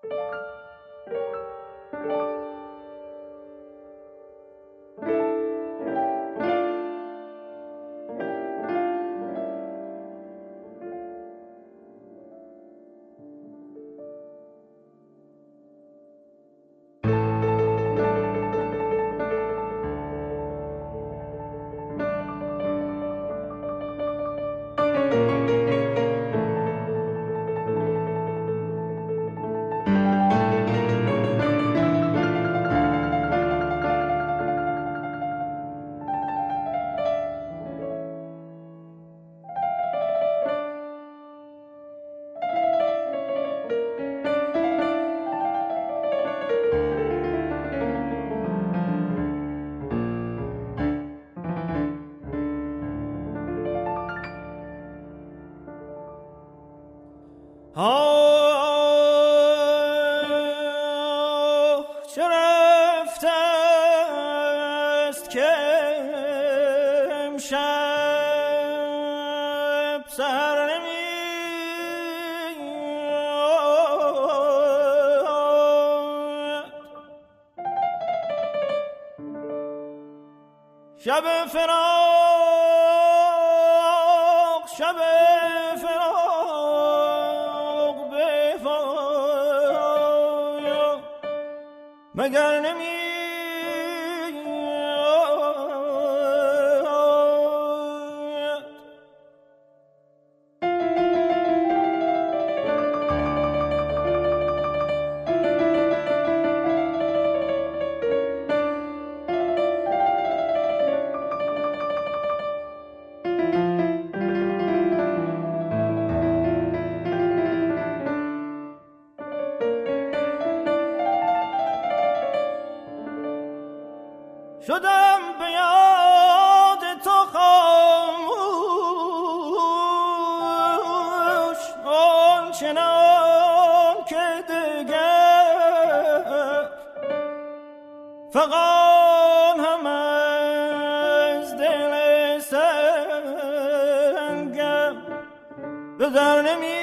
چه رفته است که امشب سحر نمیاد، شب فراق، شب فراق بفایا مگر نمیاد. شدم به یاد تو خاموش، آنچنان که دگر فغان هم از دل سنگم به در نمیاد.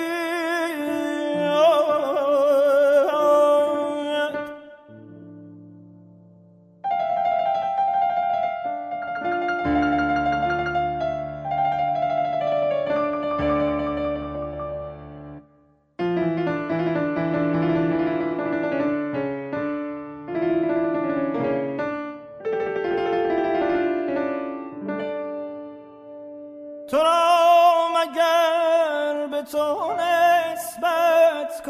تو را مگر به تو نسبت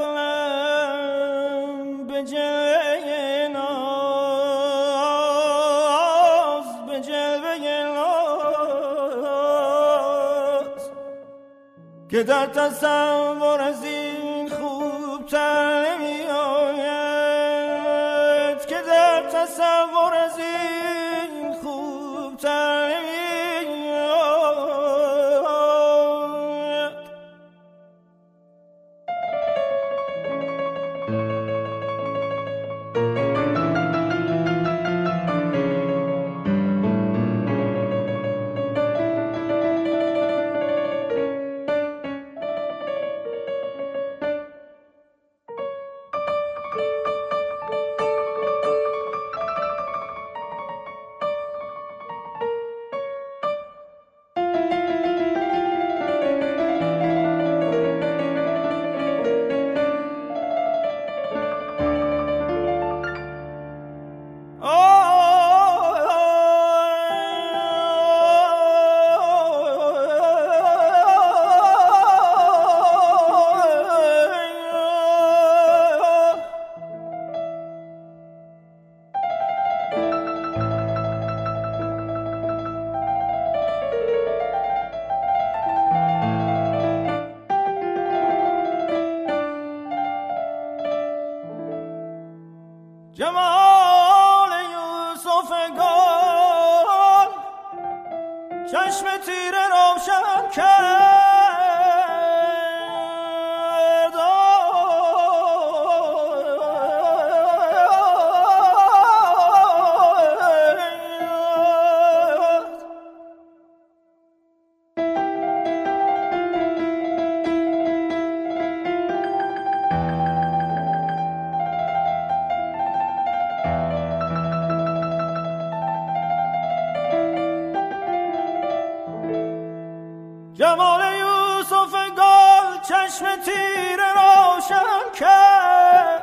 کنم به جلوه ناز، به جلوه ناز که در تصور از این خوبتر نمی آید، که در تصور از این خوبتر نمی آید. جمال یوسف گل چشم تیره روشن کرد، چشم تیره روشن کرد،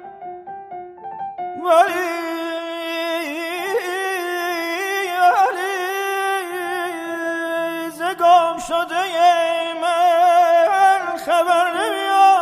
ولی ز گم شده من خبر نمیاد.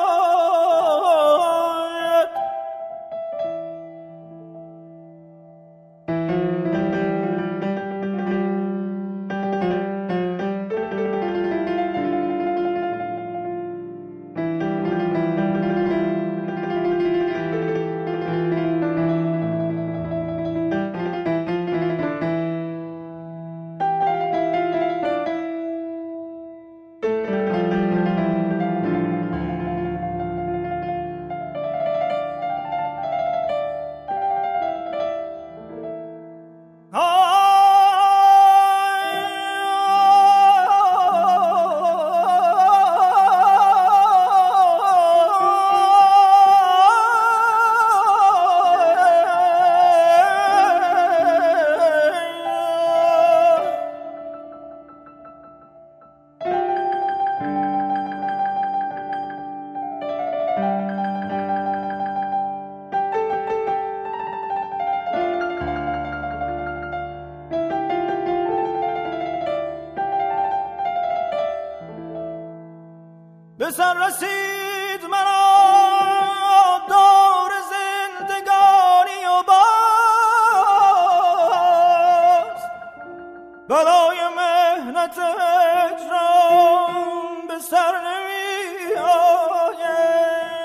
به سر رسید مرا دور زندگانی و باز بلای مهنت هجران به سر نمی آید.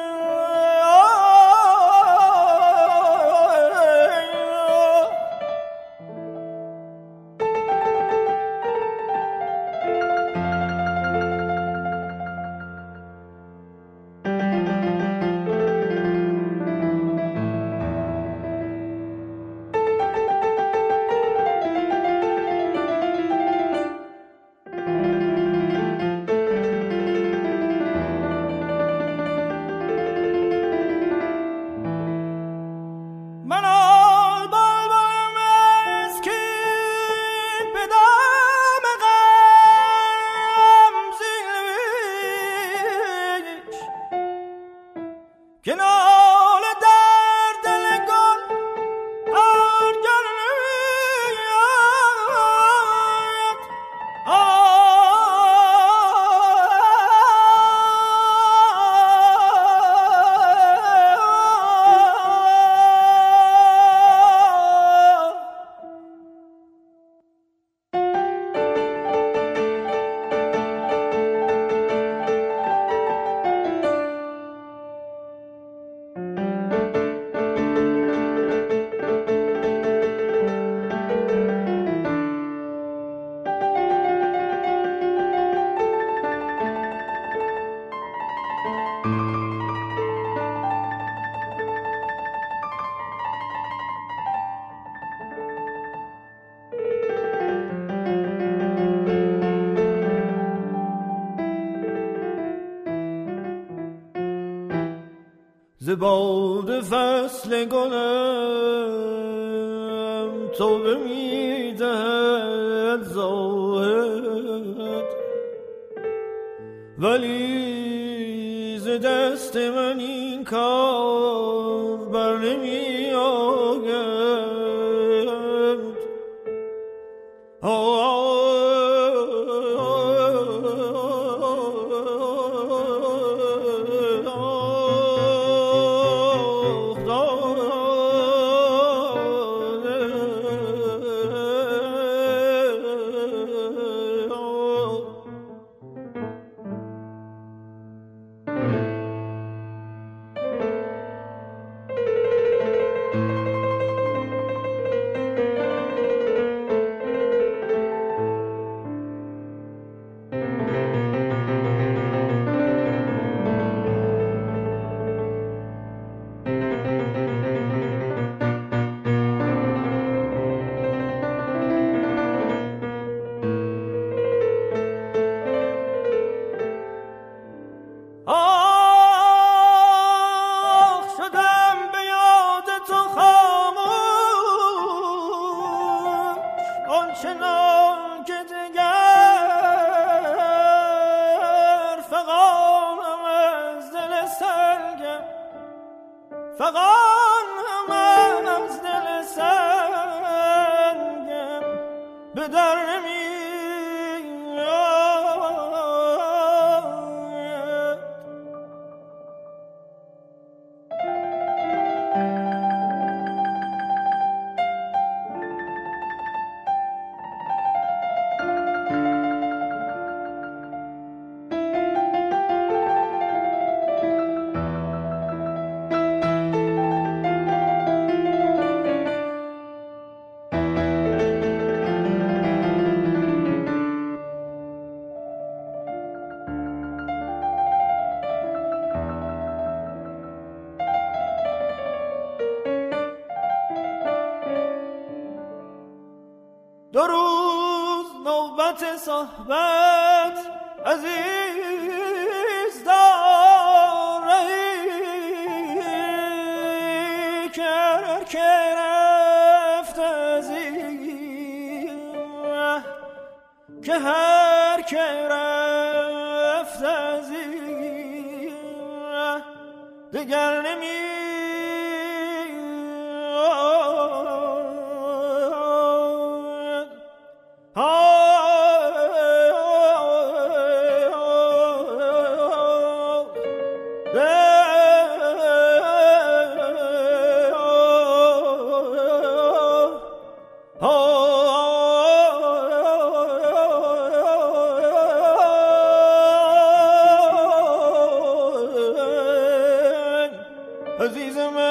ز باد فصل گلم توبه میدهد زاهد، ولی ز دست من این کار بر نمی آید. فغان هم از دل سنگم به در دو روز نوبت صحبت عزیز داری که رفت از این که هر که رفت از این دگر نمی عزیز من